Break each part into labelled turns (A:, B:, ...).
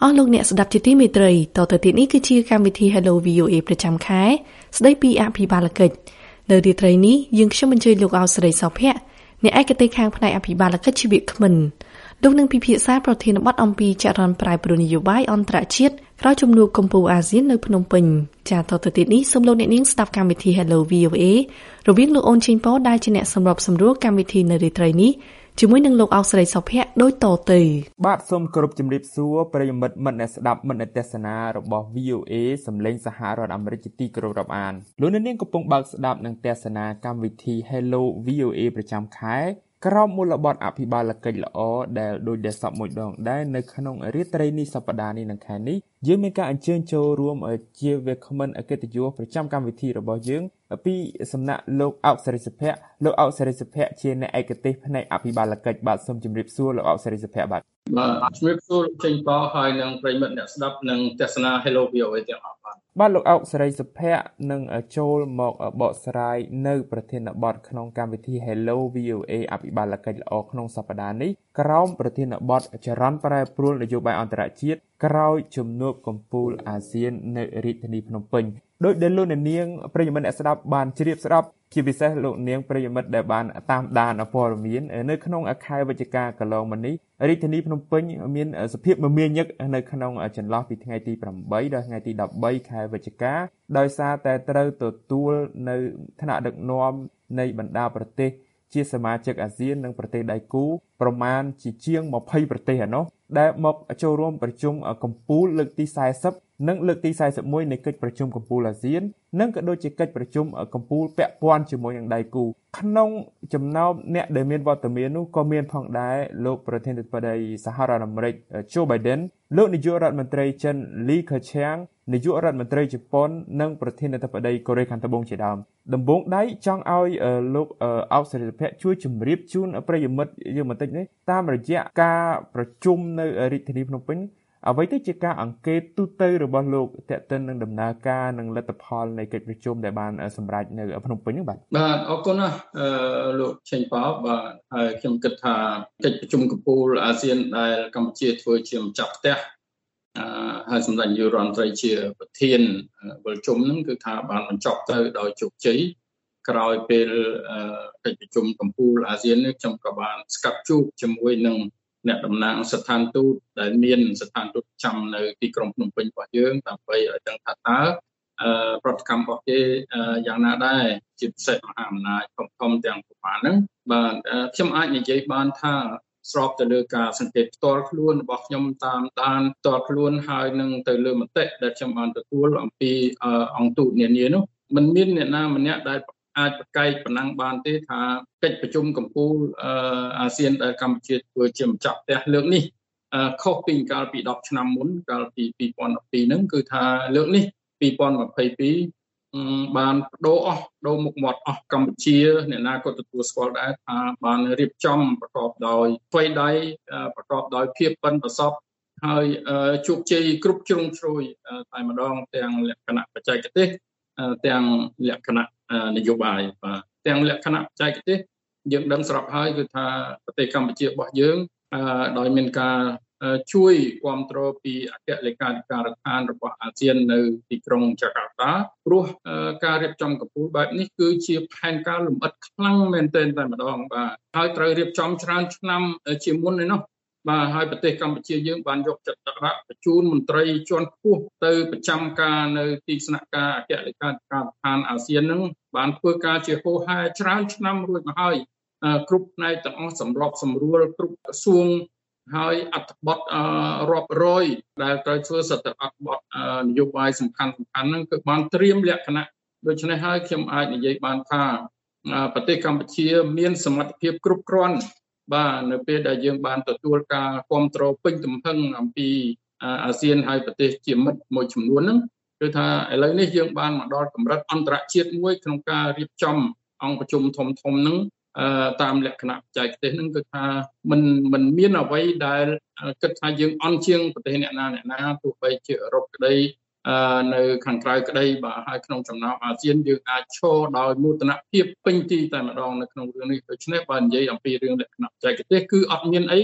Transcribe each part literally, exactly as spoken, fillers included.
A: អស់លោកអ្នកស្ដាប់ជាទីមេត្រីតទៅទៀតនេះគឺជាកម្មវិធី Hello វី អូ เอ ប្រចាំខែស្ដីពីអភិបាលកិច្ចនៅរាត្រីនេះយើងខ្ញុំអញ្ជើញលោកអោស្រីសុភ័ក្រអ្នកឯកទេសខាងផ្នែកអភិបាលកិច្ចជីវគ្មិនលោកនឹងពិភាក្សាប្រធានបទអំពីចរន្តប្រែប្រួលនយោបាយអន្តរជាតិក្រោយជំនួបកំពូលអាស៊ាននៅភ្នំពេញចាតទៅទៀតនេះសូមលោកអ្នកនាងស្ដាប់កម្មវិធី Hello វី អូ เอ រវាងលោកអូនឈិញប៉ោដែលជាអ្នកសម្របសម្រួលកម្មវិធីនៅរាត្រីនេះជាមួយនឹងលោកអោស្រីសុភ័ក្រដូចតទៅ
B: បាទសូមគោរពជំរាបសួរប្រិយមិត្តមិត្តអ្នកស្ដាប់មិត្តអ្នកទេសនារបស់ វី អូ เอ សម្លេងសហរដ្ឋអាមេរិកជាទីគោរពរាប់អានលោកអ្នកនាងកំពុងបើកស្ដាប់និងទេសនាកម្មវិធី Hello វី អូ เอ ប្រចាំខែក្រោមមូលបទអភិបាលកិច្ចល្អដែលដូចដែលសពមួយដងដែរនៅក្នុងរាត្រីនេះសប្តាហ៍នេះនិងខែនេះយើងមានការអញ្ជើញចូលរួមជាវាគ្មិនអកិត្តិយសប្រចាំកម្មវិធីរបស់យើងពីសំណាក់លោកអោកសេរីសុភ័ក្រលោកអោកសេរីសុភ័ក្រជាអ្នកឯកទេសផ្នែកអភិបាលកិច្ចបាទសូមជម្រាបសួរលោកអោកសេរីសុភ័ក្របាទ
C: បាទជំរាបសួរលោកចេញបោហើយនឹងប្រិយមិត្តអ្នកស្ដាប់និងទស្សនា Hello វី អូ เอ ទាំងអស់បាទ
B: បាទលោកអោកសេរីសុភ័ក្រនឹងចូលមកបកស្រាយនៅប្រធានបទក្នុងកម្មវិធី Hello វី អូ เอ អភិបាលកិច្ចល្អក្នុងសប្តាហ៍នេះក្រោមប្រធានបទចរន្តប្រែប្រួលនយោបាយអន្តរជាតិក្រោយជំនួបកំពូលអាស៊ាននៅរាជធានីភ្នំពេញដោយដែលលោកនាងប្រិយមិត្តអ្នកស្ដាប់បានជ្រាបស្ដាប់ជាពិសេសលោកនាងប្រិយមិត្តដែលបានតាមដានព័ត៌មាននៅក្នុងខែវិច្ឆិកាកន្លងមកនេះរាជធានីភ្នំពេញមានសភាពមមាញឹកនៅក្នុងចន្លោះពីថ្ងៃទីប្រាំបីដល់ថ្ងៃទីដប់បីខែវិច្ឆិកាដោយសារតែត្រូវទទួលនៅថ្នាក់ដឹកនាំនៃបណ្ដាប្រទេសជាសមាជិកអាស៊ាននិងប្រទេសដៃគូប្រមាណជាជាងยี่สิบប្រទេសឯណោះដែលមកចូលរួមប្រជុំកំពូលលើកទីสี่สิบនិងលើកទីสี่สิบเอ็ดនៃកិច្ចប្រជុំកំពូលអាស៊ាននិងក៏ដូចជាកិច្ចប្រជុំកំពូលពាក់ព័ន្ធជាមួយនឹងដៃគូក្នុងចំណោមអ្នកដែលមានវត្តមាននោះក៏មានផងដែរលោកប្រធានាធិបតីសហរដ្ឋអាមេរិក Joe Biden លោកនាយករដ្ឋមន្ត្រីចិន Li Keqiang នាយករដ្ឋមន្ត្រីជប៉ុននិងប្រធានាធិបតីកូរ៉េខាងត្បូងជាដើមដំបូងដៃចង់ឲ្យលោកអោកសេរីសុភ័ក្រជួយជម្រាបជូនប្រិយមិត្តយើងបន្តិចនេះតាមរយៈការប្រជុំនៅរាជធានីភ្នំពេញអ្វីទៅជាការអង្កេតទូទៅរបស់លោកតេតិននឹងដំណើរការនិងលទ្ធផលនៃកិច្ចប្រជុំដែលបានសម្រេចនៅភ្នំពេញនោះបាទ
C: បាទអរគុណណាស់លោកឆេងប៉ោបាទហើយខ្ញុំគិតថាកិច្ចប្រជុំកំពូលអាស៊ានដែលកម្ពុជាធ្វើជាម្ចាស់ផ្ទះអឺហើយសម្ដេចនាយករដ្ឋមន្ត្រីជាប្រធានប្រជុំហ្នឹងគឺថាបានបញ្ចប់ទៅដោយជោគជ័យក្រោយពេលកិច្ចប្រជុំកំពូលអាស៊ាននេះខ្ញុំក៏បានស្កាប់ជួបជាមួយនឹងអ្នកតំណាងស្ថានទូតដែលមានស្ថានទូតចាំនៅទីក្រុងភ្នំពេញរបស់យើងដើម្បីឲ្យដឹងថាតើប្រតិកម្មរបស់គេយ៉ាងណាដែរជាពិសេសមហាអំណាចធំធំទាំងប្រមាណហ្នឹងបាទខ្ញុំអាចនិយាយបានថាស្របទៅលើការសង្កេតផ្ទាល់ខ្លួនរបស់ខ្ញុំតាមដានផ្ទាល់ខ្លួនហើយនឹងទៅលើមតិដែលខ្ញុំបានទទួលអំពីអង្គទូតនានានោះមិនមានអ្នកណាម្នាក់ដែលអាចប្រកែកប៉ុណ្ណឹងបានទេថាកិច្ចប្រជុំកំពូលអាស៊ានដែលកម្ពុជាធ្វើជាម្ចាស់ផ្ទះលើកនេះខុសពីកាលពីដប់ឆ្នាំមុនកាលពីពីរពាន់ដប់ពីរហ្នឹងគឺថាលើកនេះពីរពាន់ยี่สิบពីរបានបដូរអស់បដូរមុខមាត់អស់កម្ពុជាអ្នកណាក៏ទទួលស្គាល់ដែរថាបានរៀបចំប្រកបដោយអ្វីដៃប្រកបដោយភាពប៉ិនប្រសប់ហើយជោគជ័យគ្រប់ជ្រុងជ្រោយតែម្ដងទាំងលក្ខណៈបច្ចេកទេសទាំងលក្ខណៈនយោបាយបាទទាំងលក្ខណៈបច្ចេកទេសយើងដឹងស្រាប់ហើយគឺថាប្រទេសកម្ពុជារបស់យើងដោយមានការជួយគ្រប់គ្រងពីអគ្គលេខាធិការដ្ឋានរបស់អាស៊ាននៅទីក្រុងចាកាតាព្រោះការរៀបចំកំពូលបែបនេះគឺជាផែនការលម្អិតខ្លាំងមែនទែនតែម្ដងបាទហើយត្រូវរៀបចំច្រើនឆ្នាំជាមុនឯនោះបាទហើយប្រទេសកម្ពុជាយើងបានយកចិត្តទុកដាក់បញ្ជូនមន្ត្រីជាន់ខ្ពស់ទៅប្រចាំការនៅទីស្នាក់ការអគ្គលេខាធិការដ្ឋានអាស៊ានហ្នឹងបានធ្វើការជាហូរហែច្រើនឆ្នាំរួចមកហើយគ្រប់ផ្នែកទាំងអស់សម្របសម្រួលគ្រប់ក្រសួងហើយអត្ថបទរាប់រយដែលត្រូវធ្វើសតអត្ថបទនយោបាយសំខាន់សំខាន់ហ្នឹងគឺបានត្រៀមលក្ខណៈដូច្នេះហើយខ្ញុំអាចនិយាយបានថាប្រទេសកម្ពុជាមានសមត្ថភាពគ្រប់គ្រាន់បាទនៅពេលដែលយើងបានទទួលការគ្រប់គ្រងពេញទំហឹងអំពីអាស៊ានហើយប្រទេសជាមិត្តមួយចំនួនហ្នឹងគឺថាឥឡូវនេះយើងបានមកដល់កម្រិតអន្តរជាតិមួយក្នុងការរៀបចំអង្គប្រជុំធំធំហ្នឹងតាមលក្ខណៈបច្ចេកទេសហ្នឹងគឺថាมันมันមានអ្វីដែលគិតថាយើងអន់ជាងប្រទេសអ្នកណាអ្នកណាទោះបីជាអឺរ៉ុបក្តីនៅខាងក្រៅក្តីបាទហើយក្នុងចំណោមអាស៊ានយើងអាចឈរដោយមោទនភាពពេញទីតែម្ដងនៅក្នុងរឿងនេះដូច្នេះបើនិយាយអំពីរឿងលក្ខណៈបច្ចេកទេសគឺអត់មានអី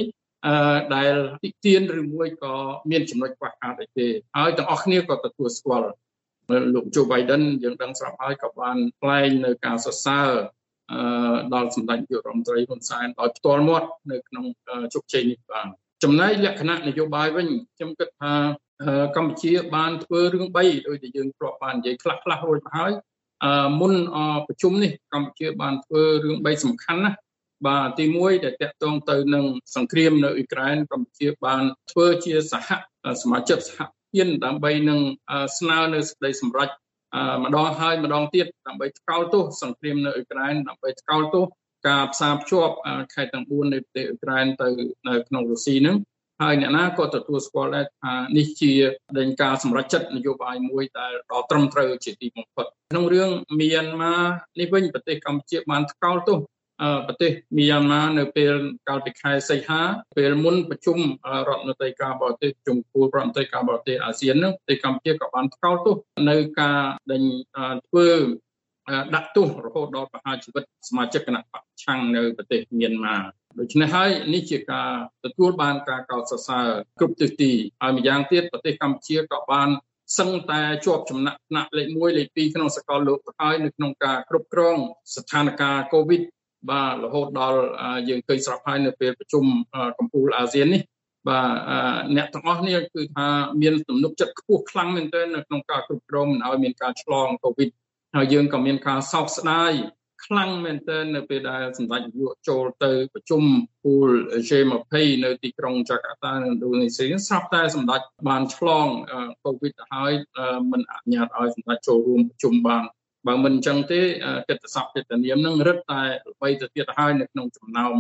C: អឺដែលទីទានឬមួយក៏មានចំណុចខ្វះខាតអីទេហើយទាំងអស់គ្នាក៏ទទួលស្គាល់លោក Joe Biden យើងដឹងស្រាប់ហើយក៏បានថ្លែងនៅការសរសើរអឺដល់សម្ដេចនាយករដ្ឋមន្ត្រីហ៊ុនសែនដោយផ្ទាល់មាត់នៅក្នុងជោគជ័យនេះបានចំណែកលក្ខណៈនយោបាយវិញខ្ញុំគិតថាកម្ពុជាបានធ្វើរឿងបីដោយដែលយើងធ្លាប់បាននិយាយខ្លះខ្លះរួចមកហើយអឺមុនប្រជុំនេះកម្ពុជាបានធ្វើរឿងបីសំខាន់ណាស់បាទទីមួយដែលតាក់ទងទៅនឹងសង្គ្រាមនៅអ៊ុយក្រែនកម្ពុជាបានធ្វើជាសហសមាជិកសហភាពដើម្បីនឹងស្នើនៅសេចក្តីសម្រេចម្ដងហើយម្ដងទៀតដើម្បីថ្កោលទោសសង្គ្រាមនៅអ៊ុយក្រែនដើម្បីថ្កោលទោសការផ្សារភ្ជាប់ខេត្តទាំងបួននៃប្រទេសអ៊ុយក្រែនទៅនៅក្នុងរុស្ស៊ីនឹងហើយអ្នកណាក៏ទទួលស្គាល់ដែរថានេះជាដែនការសម្រេចចិត្តនយោបាយមួយដែលដ៏ត្រឹមត្រូវជាទីបំផុតក្នុងរឿងមីយ៉ាន់ម៉ានេះវិញប្រទេសកម្ពុជាបានថ្កោលទោសប្រទេសមីយ៉ាន់ម៉ានៅពេលកាលពីខែសីហាពេលមុនប្រជុំរដ្ឋមន្ត្រីការបរទេសប្រជុំគូរដ្ឋមន្ត្រីការបរទេសអាស៊ាននោះប្រទេសកម្ពុជាក៏បានថ្កោលទោសនៅការដេញធ្វើដាក់ទោសរហូតដល់ប្រហារជីវិតសមាជិកគណៈបកប្រឆាំងនៅប្រទេសមីយ៉ាន់ម៉ាដូច្នេះហើយនេះជាការទទួលបានការកោតសរសើរគ្រប់ទិសទីហើយម្យ៉ាងទៀតប្រទេសកម្ពុជាក៏បានសឹងតែជាប់ចំណាក់ថ្នាក់លេខមួយលេខពីរក្នុងសកលលោកទៅហើយនៅក្នុងការគ្រប់គ្រងស្ថានភាព COVID បាទរហូតដល់យើងឃើញស្រាប់ហើយនៅពេលប្រជុំកំពូលអាស៊ាននេះបាទអ្នកទាំងអស់នេះគឺថាមានទំនុកចិត្តខ្ពស់ខ្លាំងមែនទែននៅក្នុងការគ្រប់គ្រងមិនឲ្យមានការឆ្លង COVID ហើយយើងក៏មានការសោកស្ដាយខ្លាំងមែនទែននៅពេលដែលសម្ដេចនាយកចូលទៅប្រជុំពូល G ยี่สิบ នៅទីក្រុងចាកាតានៅឥណ្ឌូនេស៊ីស្រាប់តែសម្ដេចបានឆ្លង COVID ទៅហើយមិនអនុញ្ញាតឲ្យសម្ដេចចូលរួមប្រជុំបានបើមិនអញ្ចឹងទេកិត្តិស័ព្ទកិត្តិនាមនឹងរឹតតែល្បីទៅទៀតហើយនៅក្នុងចំណោម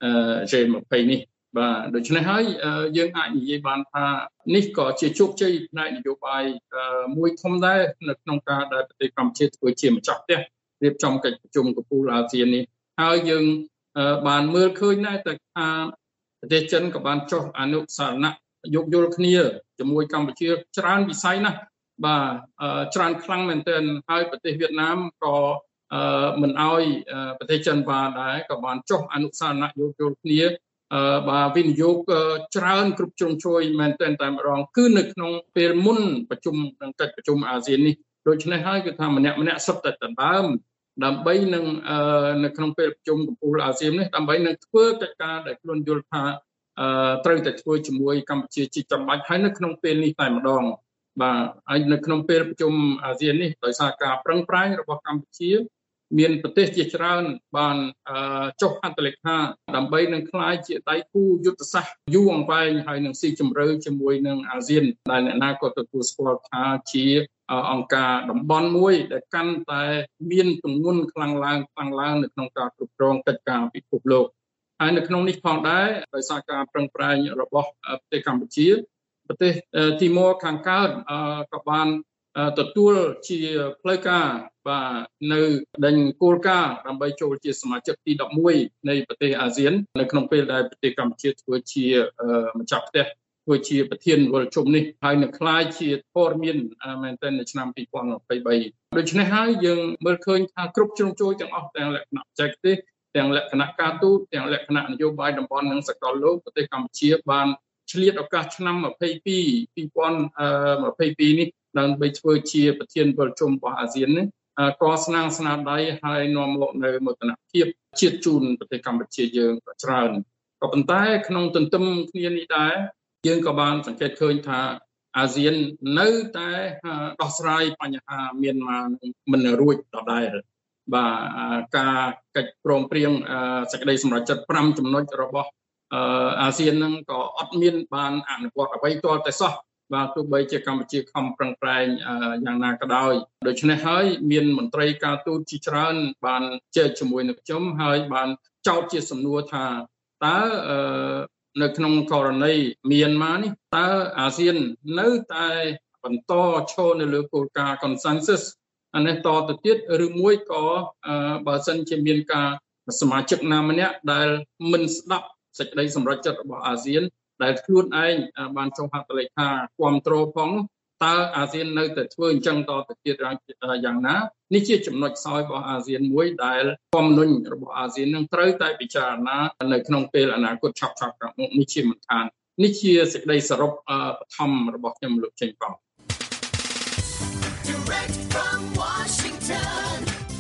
C: G ยี่สิบ នេះបាទដូច្នេះហើយយើងអាចនិយាយបានថានេះក៏ជាជោគជ័យផ្នែកនយោបាយមួយធំដែរនៅក្នុងការដែលប្រទេសកម្ពុជាធ្វើជាម្ចាស់ផ្ទះរៀបចំកិច្ចប្រជុំកំពូលអាស៊ាននេះហើយយើងបានមើលឃើញដែរតែថាប្រទេសចិនក៏បានចុះអនុសារណៈយោគយល់គ្នាជាមួយកម្ពុជាច្រើនវិស័យណាស់បាទច្រើនខ្លាំងមែនទែនហើយប្រទេសវៀតណាមក៏មិនអោយប្រទេសចិនបានដែរក៏បានចុះអនុសារណៈយោគយល់គ្នាបាទវិនិយោគច្រើនគ្រប់ជ្រុងជ្រោយមែនទែនតែម្ដងគឺនៅក្នុងពេលមុនប្រជុំនឹងកិច្ចប្រជុំអាស៊ាននេះដូច្នេះហើយគឺថាម្នាក់ម្នាក់សុទ្ធតែដណ្ដើមដើម្បីនឹងនៅក្នុងពេលប្រជុំកំពូលអាស៊ាននេះដើម្បីនឹងធ្វើកិច្ចការដែលខ្លួនយល់ថាត្រូវតែធ្វើជាមួយកម្ពុជាជាចាំបាច់ហើយនៅក្នុងពេលនេះតែម្ដងបាទហើយនៅក្នុងពេលប្រជុំអាស៊ាននេះដោយសារការប្រឹងប្រែងរបស់កម្ពុជាមានប្រទេសជាច្រើនបានចុះហត្ថលេខាដើម្បីនឹងក្លាយជាដៃគូយុទ្ធសាស្ត្រយូរអង្វែងហើយនឹងស៊ីជម្រៅជាមួយនឹងអាស៊ានដែលអ្នកណាក៏ទទួលស្គាល់ថាជាអង្គការតំបន់មួយដែលកាន់តែមានទម្ងន់ខ្លាំងឡើងខ្លាំងឡើងនៅក្នុងការគ្រប់គ្រងកិច្ចការពិភពលោកហើយនៅក្នុងនេះផងដែរដោយសារការប្រឹងប្រែងរបស់ប្រទេសកម្ពុជាប្រទេសទីម៉ូខាងកើតក៏បានទទួលជាផ្លូវការបាទនៅដេញគោលការណ៍ដើម្បីចូលជាសមាជិកទីដប់មួយនៃប្រទេសអាស៊ាននៅក្នុងពេលដែលប្រទេសកម្ពុជាធ្វើជាម្ចាស់ផ្ទះធ្វើជាប្រធានវល់ជុំនេះហើយនឹងក្លាយជាព័ត៌មានមែនទែននៅឆ្នាំពីរពាន់ยี่สิบสามដូច្នេះហើយយើងមើលឃើញថាគ្រប់ជ្រុងជ្រោយទាំងអស់ទាំងលក្ខណៈបច្ចេកទេសទាំងលក្ខណៈការទូតទាំងលក្ខណៈនយោបាយតំបន់និងសកលលោកប្រទេសកម្ពុជាបានឆ្លៀតឱកាសឆ្នាំยี่สิบสอง ពីរពាន់ยี่สิบสองនេះដើម្បីធ្វើជាប្រធានវល់ជុំរបស់អាស៊ាននេះក៏ស្នើស្នាដៃហើយនាំមកនៅមោទនភាពជាតិជូនប្រទេសកម្ពុជាយើងក៏ច្រើនក៏ប៉ុន្តែក្នុងទន្ទឹមគ្នានេះដែរយើងក៏បានសង្កេតឃើញថាអាស៊ាននៅតែដោះស្រាយបញ្ហាមានមកមិនរួចដដែលបាទការកិច្ចព្រមព្រៀងសេចក្តីសម្រេចចិត្តប្រាំចំណុចរបស់អាស៊ានហ្នឹងក៏អត់មានបានអនុវត្តអ្វីទាល់តែសោះបាទទោះបីជាកម្ពុជាខំប្រឹងប្រែងយ៉ាងណាក៏ដោយដូច្នេះហើយមានមន្ត្រីការទូតជាច្រើនបានជែកជាមួយនឹងខ្ញុំហើយបានចោទជាសំណួរថាតើនៅក្នុងករណីមីយ៉ាន់ម៉ានេះតើអាស៊ាននៅតែបន្តឈរនៅលើគោលការណ៍ consensus អានេះតទៅទៀតឬមួយក៏បើសិនជាមានការសមាជិកណាម្នាក់ដែលមិនស្ដាប់សេចក្តីសម្រេចចិត្តរបស់អាស៊ានដែលខ្លួនឯងបានចុះហត្ថលេខាគាំទ្រផងតើអាស៊ាននៅតែធ្វើអញ្ចឹងតទៅទៀតយ៉ាងណានេះជាចំណុចខ្សោយរបស់អាស៊ានមួយដែលធម្មនុញ្ញរបស់អាស៊ាននឹងត្រូវតែពិចារណានៅក្នុងពេលអនាគតឆាប់ៗខាងមុខនេះជាមិនខាននេះជាសេចក្តីសរុបបឋមរបស់ខ្ញុំលោកចេញប៉ោ
D: Direct from Washington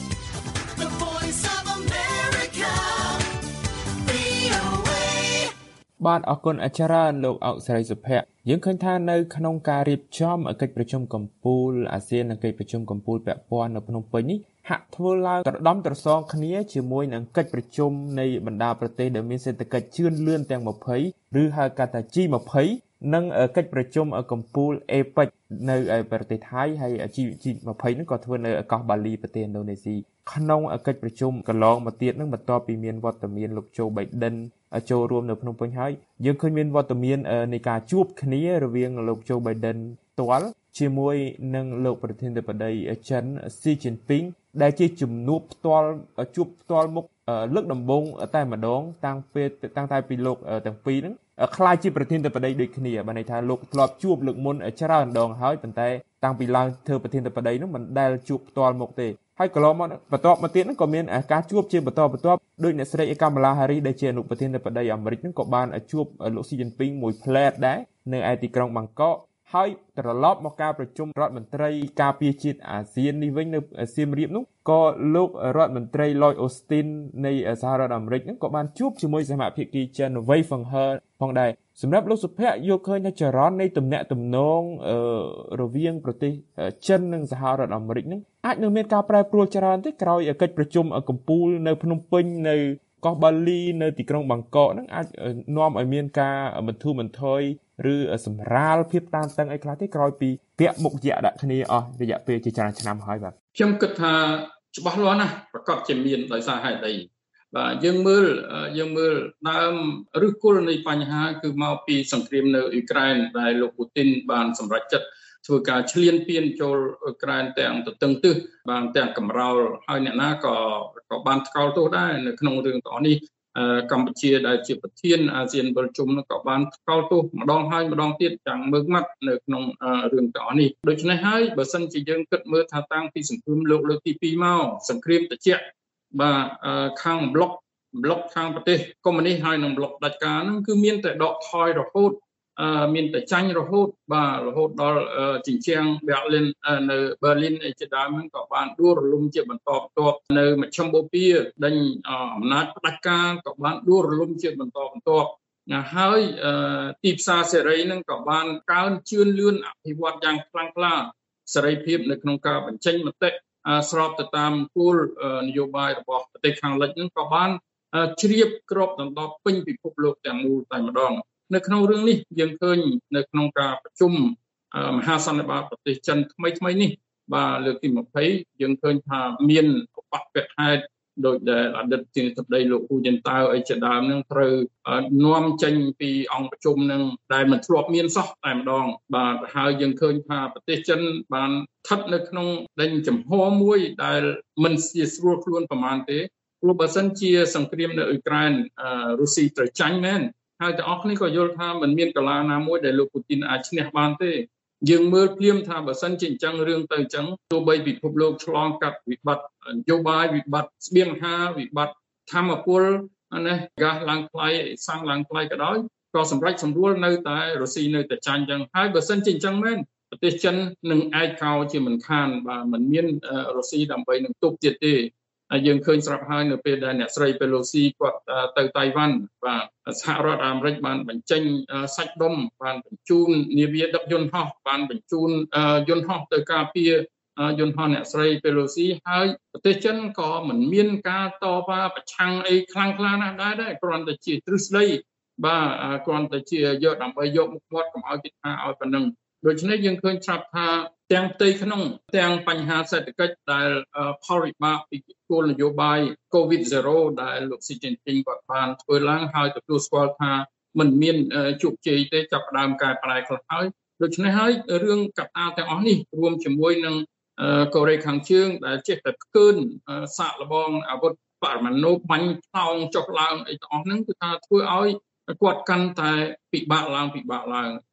D: The Voice of America វី អូ เอ
B: បាទអរគុណអាចារ្យលោកអុកសេរីសុភ័ក្រយើងឃើញថានៅក្នុងការរៀបចំកិច្ចប្រជុំកំពូលអាស៊ាននិងកិច្ចប្រជុំកំពូលពាក់ព័ន្ធនៅភ្នំពេញនេះហាក់ធ្វើឡើងត្រដំត្រសងគ្នាជាមួយនឹងកិច្ចប្រជុំនៃបណ្ដាប្រទេសដែលមានសេដ្ឋកិច្ចជឿនលឿនទាំងยี่สิบឬហៅកាត់ថា จี ยี่สิบនិងកិច្ចប្រជុំកំពូល เอ พี อี ซี នៅប្រទេសថៃហើយ จี ยี่สิบ ហ្នឹងក៏ធ្វើនៅកោះបាលីប្រទេសឥណ្ឌូនេស៊ីក្នុងកិច្ចប្រជុំកន្លងមកទៀតនឹងបន្ទាប់ពីមានវត្តមានលោកโจ Biden ចូលរួមនៅភ្នំពេញហើយយើងឃើញមានវត្តមាននៃការជួបគ្នារវាងលោកโจ Biden ផ្ទាល់ជាមួយនឹងលោកប្រធានាធិបតីចិន Xi Jinping ដែលជាជំនួបផ្ទាល់ជួបផ្ទាល់មុខលើកដំបូងតែម្ដងតាំងពីតាំងតែពីលោកទាំងពីរហ្នឹងខ្លាយជាប្រធានាធិបតីដូចគ្នាបានន័យថាលោកធ្លាប់ជួបលើកមុនច្រើនដងហើយប៉ុន្តែតាំងពីឡើងធ្វើប្រធានាធិបតីហ្នឹងមិនដែលជួបផ្ទាល់មុខទេហើយកន្លងមកបន្ទាប់មកទៀតហ្នឹងក៏មានការជួបជាបន្តបន្ទាប់ដោយអ្នកស្រីកាម៉ាឡាហារីដែលជាអនុប្រធានាធិបតីអាមេរិកហ្នឹងក៏បានជួបលោក Xi Jinping មួយផ្លែតដែរនៅឯទីក្រុងបាងកកហើយត្រឡប់មកការប្រជុំរដ្ឋមន្ត្រីការពារជាតិអាស៊ាននេះវិញនៅសៀមរាបនោះក៏លោករដ្ឋមន្ត្រី Lloyd Austin នៃសហរដ្ឋអាមេរិកហ្នឹងក៏បានជួបជាមួយសហភាគីចិន Wei Fenghe ផងដែរសម្រាប់លោកសុភ័ក្រយកឃើញថាចរន្តនៃទំនាក់ទំនងរវាងប្រទេសចិននិងសហរដ្ឋអាមេរិកហ្នឹងអាចនឹងមានការប្រែប្រួលច្រើនទេក្រោយកិច្ចប្រជុំកំពូលនៅភ្នំពេញនៅកោះបាលីនៅទីក្រុងបាងកកហ្នឹងអាចនាំឲ្យមានការបន្ធូរបន្ថយឬសម្រាលភាពតានតឹងអីខ្លះទេក្រោយពីពាក់មុខជាដាក់គ្នាអស់រយៈពេលជាច្រើនឆ្នាំហើយបាទ
C: ខ្ញុំគិតថាច្បាស់លាស់ណាស់ប្រកាសជាមានដោយសារហេតុអីបាទយើងមើលយើងមើលដើមឫសគល់នៃបញ្ហាគឺមកពីសង្គ្រាមនៅអ៊ុយក្រែនដែលលោកពូទីនបានសម្រេចចិត្តធ្វើការឈ្លានពានចូលអ៊ុយក្រែនទាំងទទឹងទឹះបានទាំងកំរោលហើយអ្នកណាក៏ក៏បានថ្កោលទោសដែរនៅក្នុងរឿងទាំងនេះកម្ពុជាដែលជាប្រធានអាស៊ានវិលជុំក៏បានថ្កោលទោសម្ដងហើយម្ដងទៀតយ៉ាងមើងម៉ាត់នៅក្នុងរឿងទាំងនេះដូច្នេះហើយបើសិនជាយើងគិតមើលថាតាំងពីសង្គ្រាមលោកលើកទីពីរមកសង្គ្រាមត្រជាក់បាទខាងប្លុកប្លុកខាងប្រទេសកុម្មុយនីសហើយនឹងប្លុកដាច់ការហ្នឹងគឺមានតែដកថយរហូតមានតែចាញ់រហូតបាទរហូតដល់ជញ្ជាំង Berlin នៅ Berlin ឯជាដើមហ្នឹងក៏បានដួលរលំជាបន្តបន្ទាប់នៅមជ្ឈមបូព៌ាដេញអំណាចផ្ដាច់ការក៏បានដួលរលំជាបន្តបន្ទាប់ហើយទីផ្សារសេរីហ្នឹងក៏បានកើនជឿនលឿនអភិវឌ្ឍយ៉ាងខ្លាំងក្លាសេរីភាពនៅក្នុងការបញ្ចេញមតិស្របទៅតាមគោលនយោបាយរបស់ប្រទេសខាងលិចហ្នឹងក៏បានជ្រាបគ្របដណ្ដប់ពេញពិភពលោកទាំងមូលតែម្ដងនៅក្នុងរឿងនេះយើងឃើញនៅក្នុងការប្រជុំមហាសន្និបាតប្រទេសចិនថ្មីថ្មីនេះបាទលើកទីยี่สิบយើងឃើញថាមានឧបទ្ទហេតុដោយដែលអតីតប្រធានាធិបតីលោកហ៊ូចិនតាវអីជាដើមនឹងត្រូវនាំចេញពីអង្គប្រជុំនឹងដែលមិនធ្លាប់មានសោះតែម្ដងបាទហើយយើងឃើញថាប្រទេសចិនបានស្ថិតនៅក្នុងដេញចំហមួយដែលមិនស្រួលស្រួលខ្លួនប្រមាណទេព្រោះបើសិនជាសង្គ្រាមនៅអ៊ុយក្រែនរុស្ស៊ីត្រូវចាញ់មែនហើយទាំងអស់គ្នាក៏យល់ថាมันមានកលាណាមួយដែលលោកពូទីនអាចឈ្នះបានទេយើងមើលភ្លាមថាបើសិនជាអញ្ចឹងរឿងទៅអញ្ចឹងទោះបីពិភពលោកឆ្លងកាត់វិបត្តិនយោបាយវិបត្តិស្បៀងអាហារវិបត្តិធម្មពលណាហ្គាសឡើងថ្លៃសាំងឡើងថ្លៃក៏ដោយក៏សម្រេចសម្រួលនៅតែរុស្ស៊ីនៅតែចាញ់អញ្ចឹងហើយបើសិនជាអញ្ចឹងមែនប្រទេសចិននឹងឯកកោជាមិនខានបាទมันមានរុស្ស៊ីដើម្បីនឹងទប់ទៀតទេហើយយើងឃើញស្រាប់ហើយនៅពេលដែលអ្នកស្រីពេឡូស៊ីគាត់ទៅតៃវ៉ាន់បាទសហរដ្ឋអាមេរិកបានបញ្ចេញសាច់ដុំបានបញ្ជូននាវាដឹកយន្តហោះបានបញ្ជូនយន្តហោះទៅការពារយន្តហោះអ្នកស្រីពេឡូស៊ីហើយប្រទេសចិនក៏មិនមានការតវ៉ាប្រឆាំងអីខ្លាំងខ្លាណាស់ដែរដែរគ្រាន់តែជាទ្រឹស្ដីបាទគ្រាន់តែជាយកដើម្បីយកមុខមាត់កុំឲ្យគេថាឲ្យប៉ុណ្ណឹងដូច្នេះយើងឃើញស្រាប់ថាទាំងផ្ទៃក្នុងទាំងបញ្ហាសេដ្ឋកិច្ចដែលផលវិបាកពីគោលនយោបាយ COVID ゼロ ដែលលោក Xi Jinping គាត់បានធ្វើឡើងហើយទទួលស្គាល់ថាมันមានជោគជ័យទេចាប់ផ្ដើមកែប្រែខ្លះហើយដូច្នេះហើយរឿងកត្តាទាំងអស់នេះរួមជាមួយនឹងកូរ៉េខាងជើងដែលចេះតែខ្កើនសាកល្បងអាវុធបរមាណុបាញ់ផ្សោងចុះឡើងអីទាំងអស់ហ្នឹងគឺថាធ្វើឲ្យគាត់កាន់តែពិបាកឡើងពិបាកឡើង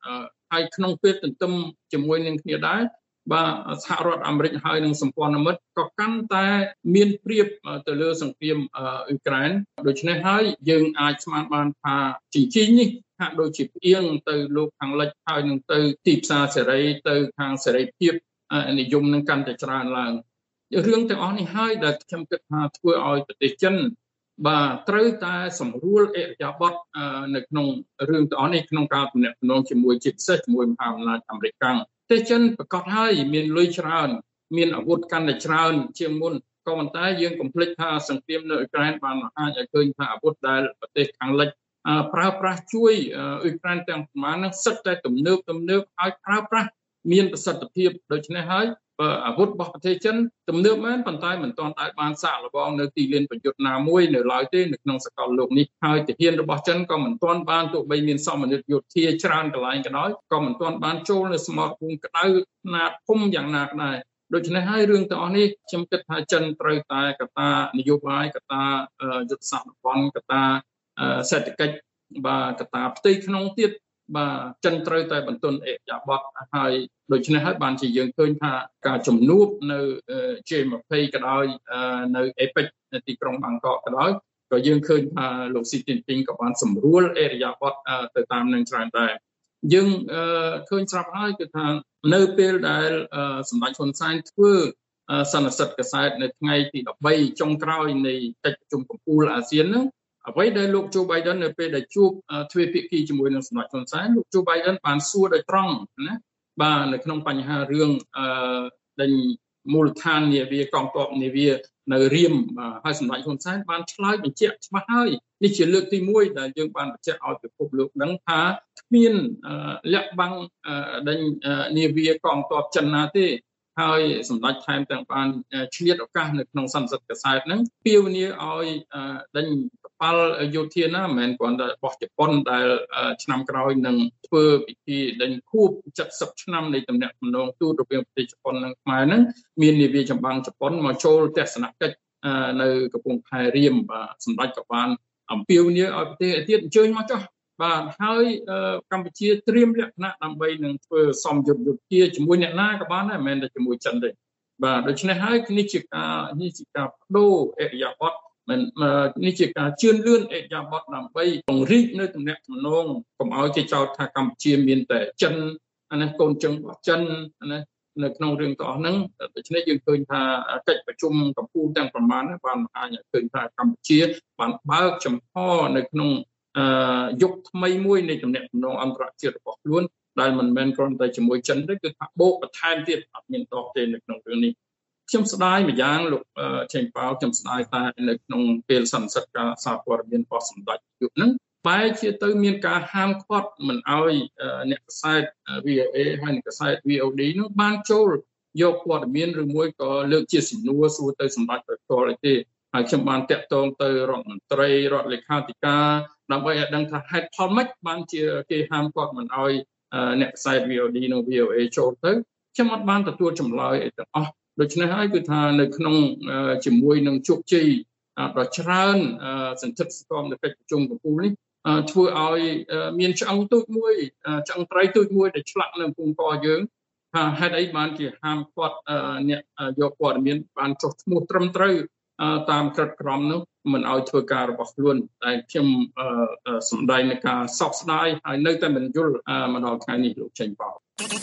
C: ហើយក្នុងពេលទន្ទឹមជាមួយនឹងគ្នាដែរបាទសហរដ្ឋអាមេរិកហើយនឹងសម្ព័ន្ធមិត្តក៏កាន់តែមានព្រៀបទៅលើសង្គ្រាមអ៊ុយក្រែនដូច្នេះហើយយើងអាចស្មានបានថាជញ្ជីងនេះហាក់ដូចជាផ្អៀងទៅលោកខាងលិចហើយនឹងទៅទីផ្សារសេរីទៅខាងសេរីភាពនិយមនឹងកាន់តែច្រើនឡើងរឿងទាំងអស់នេះហើយដែលខ្ញុំគិតថាធ្វើឲ្យប្រទេសចិនបាទត្រូវតែសម្រួលអរិយាប័ត្រនៅក្នុងរឿងទាំងអស់នេះក្នុងការទំនាក់ទំនងជាមួយជាពិសេសជាមួយមហាអំណាចអាមេរិកកាំងប្រទេសចិនប្រកាសហើយមានលុយច្រើនមានអាវុធកាន់តែច្រើនជាងមុនក៏ប៉ុន្តែយើងកុំភ្លេចថាសង្គ្រាមនៅអ៊ុយក្រែនបានអាចឲ្យឃើញថាអាវុធដែលប្រទេសខាងលិចប្រើប្រាស់ជួយអ៊ុយក្រែនទាំងប្រមាណនឹងសិតតែទំនើបទំនើបឲ្យប្រើប្រាស់មានប្រសិទ្ធភាពដូច្នេះហើយអាវុធរបស់ប្រទេសចិនទំនើបមែនប៉ុន្តែមិនទាន់អាចបានសាកល្បងនៅទីលានប្រយុទ្ធណាមួយនៅឡើយទេនៅក្នុងសកលលោកនេះហើយទាហានរបស់ចិនក៏មិនទាន់បានទោះបីមានសមត្ថភាពយោធាច្រើនកន្លែងក៏ដោយក៏មិនទាន់បានចូលនៅស្មរភូមិក្តៅខ្នាតធំយ៉ាងណាក៏ដោយដូច្នេះហើយរឿងទាំងអស់នេះខ្ញុំគិតថាចិនត្រូវតែកត្តានយោបាយកត្តាយុទ្ធសាស្ត្រតំបន់កត្តាសេដ្ឋកិច្ចបាទកត្តាផ្ទៃក្នុងទៀតបាទចិនត្រូវតែបន្ទន់អេយ៉ាបតហើយដូច្នេះហើយបានជាយើងឃើញថាការជំនួបនៅ J ยี่สิบ ក៏ដោយនៅ เอ ពេក នៅទីក្រុងបាងកកក៏ដោយក៏យើងឃើញថាលោកស៊ីជីនពីងក៏បានសម្រួលអេរយាបតទៅតាមនឹងច្រើនដែរយើងឃើញស្រាប់ហើយគឺថានៅពេលដែលសម្ដេចហ៊ុនសែនធ្វើសន្និសីទកសែតនៅថ្ងៃទីដប់បីចុងក្រោយនៃកិច្ចប្រជុំកំពូលអាស៊ានហ្នឹងអ្វីដែលលោកជូបៃដិននៅពេលដែលជួបទ្វេភាគីជាមួយនឹងសម្ដេចហ៊ុនសែនលោកជូបៃដិនបានសួរដោយត្រង់ណាបាទនៅក្នុងបញ្ហារឿងអឺដេញមូលដ្ឋាននាវាកងទ័ពនាវានៅរៀមហើយសម្ដេចហ៊ុនសែនបានឆ្លើយបញ្ជាក់ច្បាស់ហើយនេះជាលើកទីមួយដែលយើងបានបញ្ជាក់ឲ្យពិភពលោកដឹងថាគ្មានលាក់បាំងដេញនាវាកងទ័ពចិនណាទេហើយសម្ដេចថែមទាំងបានឆ្លៀតឱកាសនៅក្នុងសន្និសីទកសែតហ្នឹងពាវនាឲ្យដេញកប៉ាល់យោធាណាមិនមែនគ្រាន់តែរបស់ជប៉ុនដែលឆ្នាំក្រោយនឹងធ្វើពិធីដេញខួបเจ็ดสิบឆ្នាំនៃទំនាក់ទំនងទូតរវាងប្រទេសជប៉ុននិងខ្មែរហ្នឹងមាននាវាចម្បាំងជប៉ុនមកចូលទស្សនកិច្ចនៅកំពង់ផែរៀមបាទសម្ដេចក៏បានអំពាវនាវឲ្យប្រទេសទៀតអញ្ជើញមកចុះបាទហើយកម្ពុជាត្រៀមលក្ខណៈដើម្បីនឹងធ្វើសមយុទ្ធយោធាជាមួយអ្នកណាក៏បានដែរមិនមែនតែជាមួយចិនទេបាទដូច្នេះហើយនេះជាការនេះជាការបដូរអរិយាប័ត្រមិននេះជាការជឿនលឿនអរិយាប័ត្រដើម្បីពង្រីកនៅទំនាក់ទំនងកុំឲ្យគេចោទថាកម្ពុជាមានតែចិនអានេះកូនជើងរបស់ចិនអានេះនៅក្នុងរឿងទាំងអស់ហ្នឹងដូច្នេះយើងឃើញថាកិច្ចប្រជុំកំពូលទាំងប្រមាណបានបង្ហាញឲ្យឃើញថាកម្ពុជាបានបើកចំហនៅក្នុងយុគថ្មីមួយនៃទំនាក់ទំនងអន្តរជាតិរបស់ខ្លួនដែលមិនមែនគ្រាន់តែជាមួយចិនទេគឺថាបូកបន្ថែមទៀតអត់មានតបទេនៅក្នុងរឿងនេះខ្ញុំស្ដាយម្យ៉ាងលោកឆេងប៉ាវខ្ញុំស្ដាយតែនៅក្នុងពេលសន្និសីទការសារព័ត៌មានរបស់សម្ដេចយុគហ្នឹងបែរជាទៅមានការហាមឃាត់មិនឲ្យអ្នកកាសែត វី អូ เอ ហើយអ្នកកាសែត វី អូ ឌី នោះបានចូលយកព័ត៌មានឬមួយក៏លើកជាសំណួរសួរទៅសម្ដេចដោយផ្ទាល់ទេហើយខ្ញុំបានតាក់ទងទៅរដ្ឋមន្ត្រីរដ្ឋលេខាធិការដើម្បីឲ្យដឹងថាហេតុផលម៉េចបានជាគេហាមគាត់មិនឲ្យអ្នកខ្សែ វី អូ ឌី និង វី អូ เอ ចូលទៅខ្ញុំអត់បានទទួលចម្លើយអីទាំងអស់ដូច្នេះហើយគឺថានៅក្នុងជាមួយនឹងជោគជ័យដ៏ច្រើនសន្ធឹកសន្ធាប់នៅកិច្ចប្រជុំកំពូលនេះធ្វើឲ្យមានឆ្អឹងទូចមួយឆ្អឹងត្រីទូចមួយដែលឆ្លាក់នៅកំពង់កយើងថាហេតុអីបានជាហាមឃាត់អ្នកយកព័ត៌មានបានចុះឈ្មោះត្រឹមត្រូវតាមក្រឹតក្រមនោះមិនឲ្យធ្វើការរបស់ខ្លួនតែខ្ញុំសម្ដែងនៃការសោកស្ដាយហើយនៅតែមិនយល់មកដល់ថ្ងៃនេះលោកចេញបោ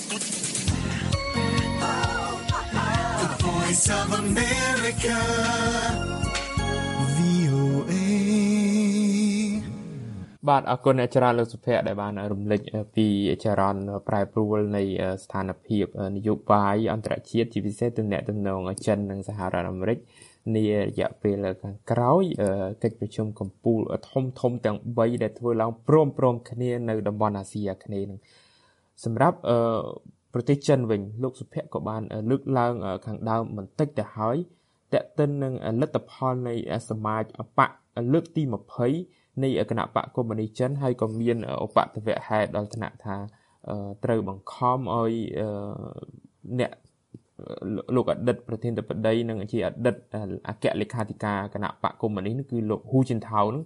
D: The Voice of America វី អូ เอ
B: បាទអរគុណអ្នកច្រើនលោកសុភ័ក្រដែលបានរំលេចពីចរន្តប្រែប្រួលនៃស្ថានភាពនយោបាយអន្តរជាតិជាពិសេសទំនាក់ទំនងចិននិងសហរដ្ឋអាមេរិកនារយៈពេលខាងក្រោយកិច្ចប្រជុំកំពូលធំធំទាំងបីដែលធ្វើឡើងព្រមព្រំគ្នានៅតំបន់អាស៊ីអាគ្នេយ៍នឹងសម្រាប់ប្រទេសចិនវិញលោកសុភ័ក្រក៏បានលើកឡើងខាងដើមបន្តិចទៅហើយតេតិននឹងលទ្ធផលនៃសមាជបកលើកទីยี่สิบនៃគណៈបកកុម្មុយនីសចិនហើយក៏មានឧបទ្ទវហេតុដល់ថ្នាក់ថាត្រូវបង្ខំឲ្យអ្នកលោកអតីតប្រធានាធិបតីនិងជាអតីតអគ្គលេខាធិការគណៈបកកុម្មុយនីសគឺលោកហ៊ូជីនថៅនឹង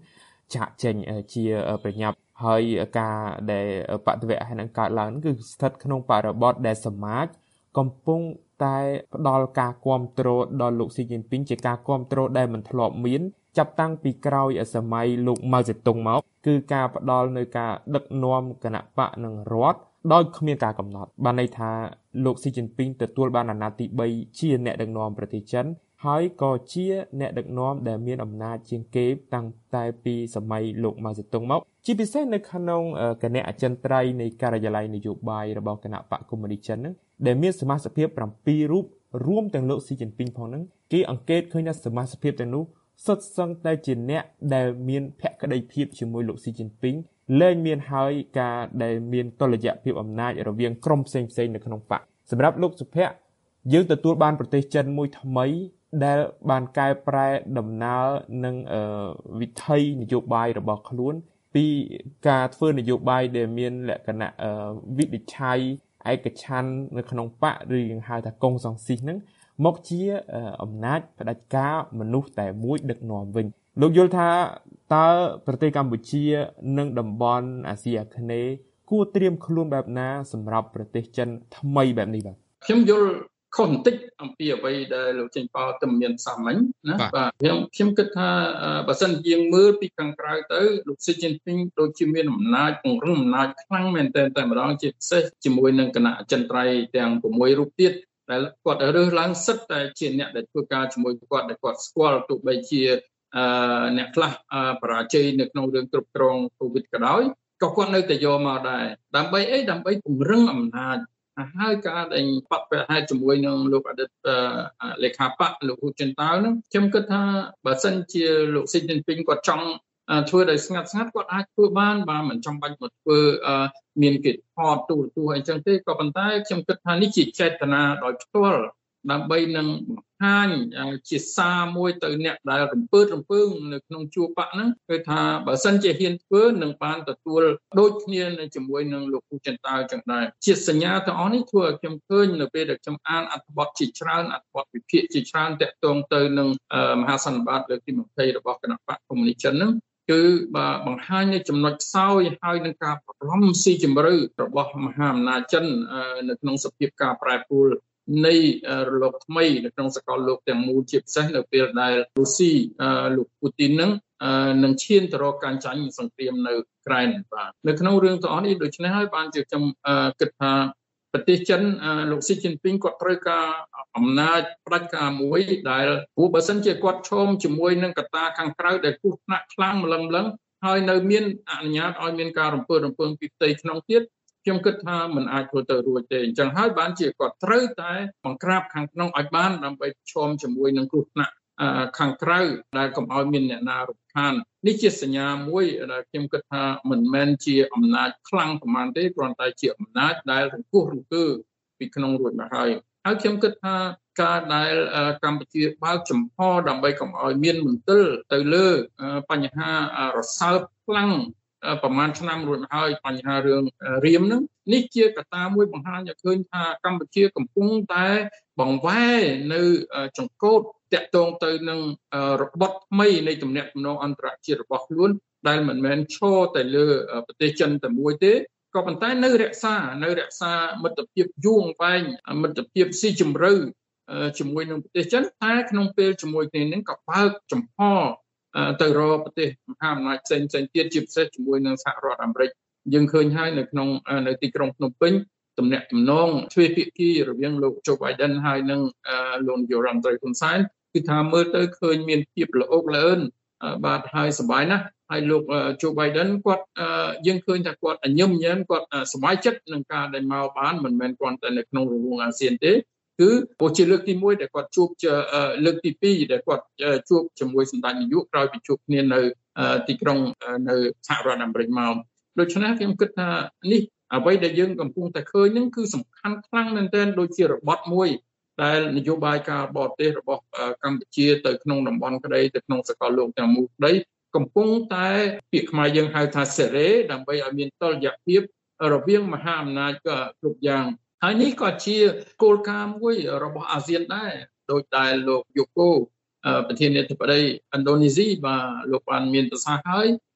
B: ចាក់ចេញជាប្រញាប់ហើយការដែលបដិវៈហើយនឹងកើតឡើងគឺស្ថិតក្នុងបរិបទដែលសមាជកំពុងតែផ្ដល់ការគាំទ្រដល់លោកស៊ីជីនពីងជាការគាំទ្រដែលមិនធ្លាប់មានចាប់តាំងពីក្រោយសម័យលោកម៉ៅសេតុងមកគឺការផ្ដល់នៅការដឹកនាំគណៈបកនិងរដ្ឋដោយគ្មានការកំណត់បានន័យថាលោកស៊ីជីនពីងទទួលបានអាណត្តិទីបីជាអ្នកដឹកនាំប្រទេសចិនហើយក៏ជាអ្នកដឹកនាំដែលមានអំណាចជាងគេតាំងតែពីសម័យលោកម៉ៅសេតុងមកជាពិសេសនៅក្នុងគណៈអចិន្ត្រៃយ៍នៃការិយាល័យនយោបាយរបស់គណៈបកកុម្មុយនីសចិនហ្នឹងដែលមានសមាជិកភាពប្រាំពីររូបរួមទាំងលោកស៊ីជីនពីងផងហ្នឹងគេអង្កេតឃើញថាសមាជិកភាពទាំងនោះសុទ្ធសឹងតែជាអ្នកដែលមានភក្តីភាពជាមួយលោកស៊ីជីនពីងលែងមានហើយការដែលមានតុល្យភាពអំណាចរវាងក្រុមផ្សេងៗនៅក្នុងបកសម្រាប់លោកសុភ័ក្រយើងទទួលបានប្រទេសចិនមួយថ្មីដែលបានកែប្រែដំណើរនិងវិធីនយោបាយរបស់ខ្លួនពីការធ្វើនយោបាយដែលមានលក្ខណៈវិនិច្ឆ័យឯកច្ឆ័ន្ទនៅក្នុងបកឬយើងហៅថាកុងសង្ស៊ីសហ្នឹងមកជាអំណាចផ្ដាច់ការមនុស្សតែមួយដឹកនាំវិញលោកយល់ថាតើប្រទេសកម្ពុជានិងតំបន់អាស៊ីអាគ្នេយ៍គួរត្រៀមខ្លួនបែបណាសម្រាប់ប្រទេសចិនថ្មីបែបនេះបាទ
C: ខ្ញុំយល់ខុសបន្តិចអំពីអ្វីដែលលោកចេញប៉ោតែមានសាមញ្ញណាបាទខ្ញុំខ្ញុំគិតថាបើសិនយើងមើលពីខាងក្រៅទៅលោកស៊ីជីនពីងដូចជាមានអំណាចពង្រឹងអំណាចខ្លាំងមែនទែនតែម្ដងជាពិសេសជាមួយនឹងគណៈអចិន្ត្រៃយ៍ទាំង៦រូបទៀតដែលគាត់រើសឡើងសិតតែជាអ្នកដែលធ្វើការជាមួយគាត់ដែលគាត់ស្គាល់ទោះបីជាអ្នកខ្លះបរាជ័យនៅក្នុងរឿងគ្រប់គ្រងកូវីដក៏ដោយក៏គាត់នៅតែយកមកដែរដើម្បីអីដើម្បីពង្រឹងអំណាចហើយការដែលបកប្រហែលជាមួយនឹងលោកអតីតលេខាបកលោកហ៊ូចិនតាវហ្នឹងខ្ញុំគិតថាបើសិនជាលោកស៊ីជីនពីងគាត់ចង់ធ្វើដោយស្ងាត់ស្ងាត់គាត់អាចធ្វើបានបើមិនចាំបាច់មកធ្វើមានកិច្ចផតទូរទស្សន៍អីចឹងទេក៏ប៉ុន្តែខ្ញុំគិតថានេះជាចេតនាដោយផ្ទាល់ដើម្បីនឹងបង្ហាញជាសារមួយទៅអ្នកដែលរំពើរំពើងនៅក្នុងជួរបកហ្នឹងគឺថាបើសិនជាហ៊ានធ្វើនឹងបានទទួលដូចគ្នាជាមួយនឹងលោកហ៊ូចិនតាវចឹងដែរជាសញ្ញាទាំងអស់នេះធ្វើឲ្យខ្ញុំឃើញនៅពេលដែលខ្ញុំអានអត្ថបទជាច្រើនអត្ថបទវិភាគជាច្រើនតាក់ទងទៅនឹងមហាសន្និបាតលើកទីยี่สิบរបស់គណៈបកកុម្មុយនីសចិនហ្នឹងគឺបង្ហាញនៅចំណុចខ្សោយហើយនឹងការបារម្ភស៊ីជម្រៅរបស់មហាអំណាចចិននៅក្នុងសភាពការប្រែប្រួលនៃរលកថ្មីនៅក្នុងសកលលោកទាំងមូលជាពិសេសនៅពេលដែលរុស្ស៊ីលោកពូទីននឹងនឹងឈានទៅរកការចាញ់សង្គ្រាមនៅអ៊ុក្រែនបាទនៅក្នុងរឿងទាំងអស់នេះដូច្នេះហើយបានជាខ្ញុំគិតថាប្រទេសចិនលោកស៊ីជីនពីងគាត់ត្រូវការអំណាចផ្ដាច់ការមួយដែលព្រោះបើសិនជាគាត់ឈមជាមួយនឹងកត្តាខាងក្រៅដែលគ្រោះថ្នាក់ខ្លាំងម្លឹងម្លឹងហើយនៅមានអនុញ្ញាតឲ្យមានការរំពើរំពើងពីផ្ទៃក្នុងទៀតខ្ញុំគិតថាมันអាចធ្វើទៅរួចទេអញ្ចឹងហើយបានជាគាត់ត្រូវតែបង្ក្រាបខាងក្នុងឲ្យបានដើម្បីឈមជាមួយនឹងគ្រោះថ្នាក់ខាងក្រៅដែលកុំឲ្យមានអ្នកណារំខាននេះជាសញ្ញាមួយដែលខ្ញុំគិតថាមិនមែនជាអំណាចខ្លាំងប្រមាណទេគ្រាន់តែជាអំណាចដែលរង្គោះរង្គើពីក្នុងរួចមកហើយហើយខ្ញុំគិតថាការដែលកម្ពុជាបើកចំហដើម្បីកុំឲ្យមានមន្ទិលទៅលើបញ្ហារសើបខ្លាំងប្រហែលឆ្នាំរួចមកហើយបញ្ហារឿងរៀមហ្នឹងនេះជាកត្តាមួយបង្ហាញឲ្យឃើញថាកម្ពុជាកំពុងតែបង្វែរនៅចង្កូតតាក់ទងទៅនឹងរបបថ្មីនៃទំនាក់ទំនងអន្តរជាតិរបស់ខ្លួនដែលមិនមែនឈរតែលើប្រទេសចិនតែមួយទេក៏ប៉ុន្តែនៅរក្សានៅរក្សាមិត្តភាពយូរអង្វែងមិត្តភាពស៊ីជម្រៅជាមួយនឹងប្រទេសចិនតែក្នុងពេលជាមួយគ្នានឹងក៏បើកចំហទៅរកប្រទេសមហាអំណាចផ្សេងផ្សេងទៀតជាពិសេសជាមួយនឹងសហរដ្ឋអាមេរិកយើងឃើញហើយនៅក្នុងនៅទីក្រុងភ្នំពេញទំនាក់ទំនងទ្វេភាគីរវាងលោកโจ Biden ហើយនិងលោកនាយករដ្ឋមន្ត្រីហ៊ុនសែនគឺថាមើលទៅឃើញមានភាពល្អោកល្អឿនបាទហើយសប្បាយណាស់ហើយលោកโจ Biden គាត់យើងឃើញថាគាត់ញឹមញញគាត់សប្បាយចិត្តនឹងការដែលមកបានមិនមែនគ្រាន់តែនៅក្នុងរង្វង់អាស៊ានទេគឺព្រោះជាលើកទីមួយដែលគាត់ជួបលើកទីពីរដែលគាត់ជួបជាមួយសម្ដេចនាយកក្រោយពីជួបគ្នានៅទីក្រុងនៅសហរដ្ឋអាមេរិកមកដូច្នេះខ្ញុំគិតថានេះអ្វីដែលយើងកំពុងតែឃើញហ្នឹងគឺសំខាន់ខ្លាំងមែនទែនដូចជារបត់មួយដែលនយោបាយការបរទេសរបស់កម្ពុជាទៅក្នុងតំបន់ក្តីទៅក្នុងសកលលោកទាំងមូលក្តីកំពុងតែពាក្យខ្មែរយើងហៅថាសេរីដើម្បីឲ្យមានតុល្យភាពរវាងមហាអំណាចគ្រប់យ៉ាងហើយនេះក៏ជាគោលការណ៍មួយរបស់អាស៊ានដែរដោយដែលលោកយូកូប្រធានាធិបតីឥណ្ឌូនេស៊ីបាទលោកបានមានប្រសាសន៍ហើយ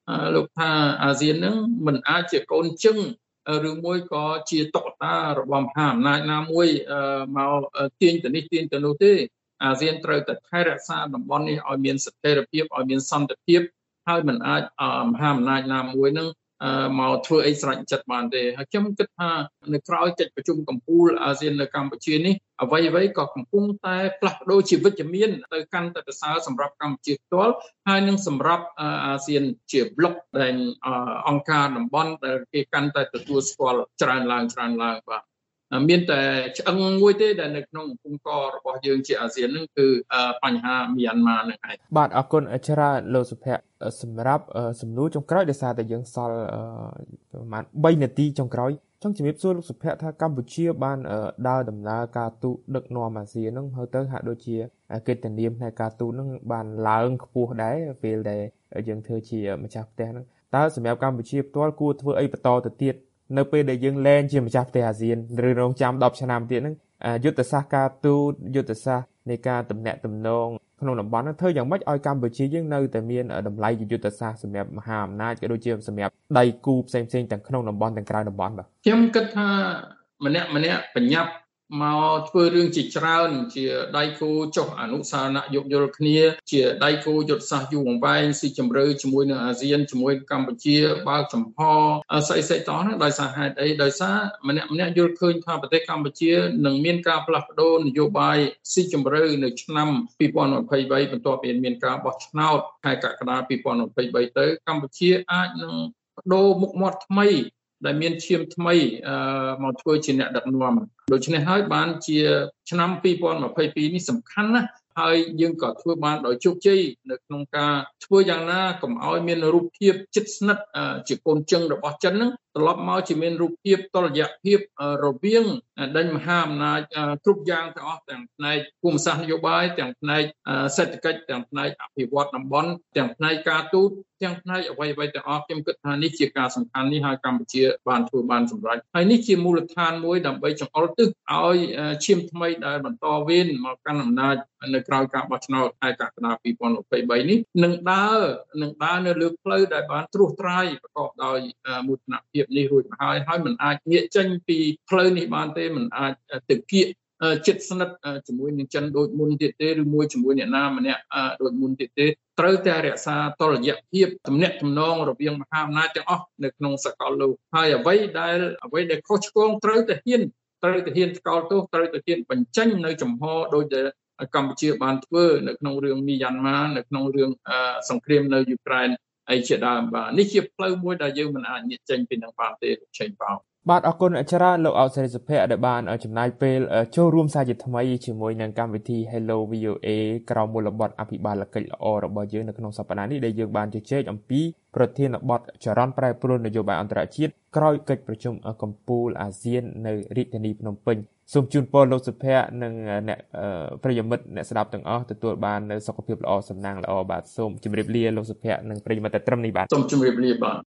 C: លោកថាអាស៊ានហ្នឹងមិនអាចជាកូនជឹងឬមួយក៏ជាតុក្កតារបស់មហាអំណាចណាមួយមកទាញទៅនេះទាញទៅនោះទេអាស៊ានត្រូវតែថែរក្សាតំបន់នេះឲ្យមានស្ថិរភាពឲ្យមានសន្តិភាពហើយមិនអាចមហាអំណាចណាមួយនឹងមកធ្វើអីស្រេចចិត្តបានទេហើយខ្ញុំគិតថានៅក្រៅកិច្ចប្រជុំកំពូលអាស៊ាននៅកម្ពុជានេះអ្វីអ្វីក៏កំពុងតែផ្លាស់ប្ដូរជាវិជ្ជមានទៅកាន់តែប្រសើរសម្រាប់កម្ពុជាផ្ទាល់ហើយនឹងសម្រាប់អាស៊ានជាប្លុកដែលអង្គការតំបន់ដែលគេកាន់តែទទួលស្គាល់ច្រើនឡើងច្រើនឡើងបាទមានតែឆ្អឹងមួយទេដែលនៅក្នុងកំពង់ករបស់យើងជាអាស៊ានហ្នឹងគឺបញ្ហាមីយ៉ាន់ម៉ាហ្នឹងឯង
B: បាទអរគុណច្រើនលោកសុភ័ក្រសម្រាប់សំណួរចុងក្រោយដោយសារតែយើងសល់ប្រហែលបីនាទីចុងក្រោយចង់ជំរាបសួរលោកសុភ័ក្រថាកម្ពុជាបានដើរដំណើរការទូតដឹកនាំអាស៊ានហ្នឹងហើយទៅហាក់ដូចជាកិត្តិនាមផ្នែកការទូតហ្នឹងបានឡើងខ្ពស់ដែរពេលដែលយើងធ្វើជាម្ចាស់ផ្ទះហ្នឹងតើសម្រាប់កម្ពុជាផ្ទាល់គួរធ្វើអីបន្តទៅទៀតនៅពេលដែលយើងលែងជាម្ចាស់ផ្ទះអាស៊ានឬរងចាំដប់ឆ្នាំទៀតហ្នឹងយុទ្ធសាស្ត្រការទូតយុទ្ធសាស្ត្រនៃការទំនាក់ទំនងក្នុងតំបន់ហ្នឹងធ្វើយ៉ាងម៉េចឲ្យកម្ពុជាយើងនៅតែមានតម្លៃយុទ្ធសាស្ត្រសម្រាប់មហាអំណាចក៏ដូចជាសម្រាប់ដៃគូផ្សេងៗទាំងក្នុងតំបន់ទាំងក្រៅតំបន់បាទ
C: ខ្ញុំគិតថាម្នាក់ម្នាក់បញ្ញាប់មកធ្វើរឿងជាច្រើនជាដៃគូចុះអនុសារណៈយោគយល់គ្នាជាដៃគូយុទ្ធសាស្ត្រយូរអង្វែងស៊ីជម្រៅជាមួយនឹងអាស៊ានជាមួយកម្ពុជាបើកចំហស្អីស្អីតោះហ្នឹងដោយសារហេតុអីដោយសារម្នាក់ម្នាក់យល់ឃើញថាប្រទេសកម្ពុជានឹងមានការផ្លាស់ប្ដូរនយោបាយស៊ីជម្រៅនៅឆ្នាំពីរពាន់ยี่สิบสามបន្ទាប់ពីមានការបោះឆ្នោតខែកក្កដាពីរពាន់ยี่สิบสามទៅកម្ពុជាអាចនឹងបដូរមុខមាត់ថ្មីដែលមានឈាមថ្មីមកធ្វើជាអ្នកដឹកនាំដូច្នេះហើយបានជាឆ្នាំពីរពាន់ยี่สิบสองនេះសំខាន់ណាស់ហើយយើងក៏ធ្វើបានដោយជោគជ័យនៅក្នុងការធ្វើយ៉ាងណាកុំឲ្យមានរូបភាពជិតស្និទ្ធជាកូនជឹងរបស់ចិនហ្នឹងត្រឡប់មកជាមានរូបភាពតុល្យភាពរវាងដេញមហាអំណាចគ្រប់យ៉ាងទាំងអស់ទាំងផ្នែកភូមិសាស្ត្រនយោបាយទាំងផ្នែកសេដ្ឋកិច្ចទាំងផ្នែកអភិវឌ្ឍតំបន់ទាំងផ្នែកការទូតទាំងផ្នែកអ្វីអ្វីទាំងអស់ខ្ញុំគិតថានេះជាការសំខាន់នេះហើយកម្ពុជាបានធ្វើបានសម្រេចហើយនេះជាមូលដ្ឋានមួយដើម្បីចង្អុលទិសឲ្យឈាមថ្មីដែលបន្តវេនមកកាន់អំណាចនៅក្រៅការបោះឆ្នោតខែកក្កដាពីរពាន់ยี่สิบสามនេះនឹងដើរនឹងដើរនៅលើផ្លូវដែលបានត្រួសត្រាយប្រកបដោយមោទនភាពនេះរួចមកហើយហើយមិនអាចងាកចេញពីផ្លូវនេះបានទេមិនអាចទៅគៀកចិត្តស្និទ្ធជាមួយនឹងចិនដូចមុនទៀតទេឬមួយជាមួយអ្នកណាម្នាក់ដូចមុនទៀតទេត្រូវតែរក្សាតុល្យភាពទំនាក់ទំនងរវាងមហាអំណាចទាំងអស់នៅក្នុងសកលលោកហើយអ្វីដែលអ្វីដែលខុសឆ្គងត្រូវតែហ៊ានត្រូវតែហ៊ានថ្កោលទោសត្រូវតែហ៊ានបញ្ចេញនៅចំហដូចដែលកម្ពុជាបានធ្វើនៅក្នុងរឿងមីយ៉ាន់ម៉ានៅក្នុងរឿងសង្គ្រាមនៅយូក្រែនអីជាដើមបាទនេះជាផ្លូវមួយដែលយើងមិនអាចងាកចេញពីនឹងបានទេលោកឆេងប៉ោ
B: បាទអរគុណច្រើនលោកអោតសេរីសុភ័ក្រដែលបានចំណាយពេលចូលរួមសារជាថ្មីជាមួយនឹងកម្មវិធី Hello វី អូ เอ ក្រោមមូលបទអភិបាលកិច្ចល្អរបស់យើងនៅក្នុងសប្តាហ៍នេះដែលយើងបានជជែកអំពីប្រធានបទចរន្តប្រែប្រួលនយោបាយអន្តរជាតិក្រោយកិច្ចប្រជុំកំពូលអាស៊ាននៅរាជធានីភ្នំពេញសូមជូនពរលោកសុភ័ក្រនិងអ្នកប្រិយមិត្តអ្នកស្ដាប់ទាំងអស់ទទួលបាននូវសុខភាពល្អសំណាងល្អបាទសូមជម្រាបលាលោកសុភ័ក្រនិងប្រិយមិត្តត្រឹមនេះបាទ
C: សូមជម្រាបលាបាទ